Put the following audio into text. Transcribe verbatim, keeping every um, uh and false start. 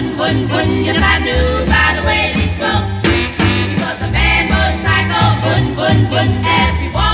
Vun, vun, vun, yes I knew by the way he spoke. He was a bad motorcycle, vun, vun, vun, as we walked.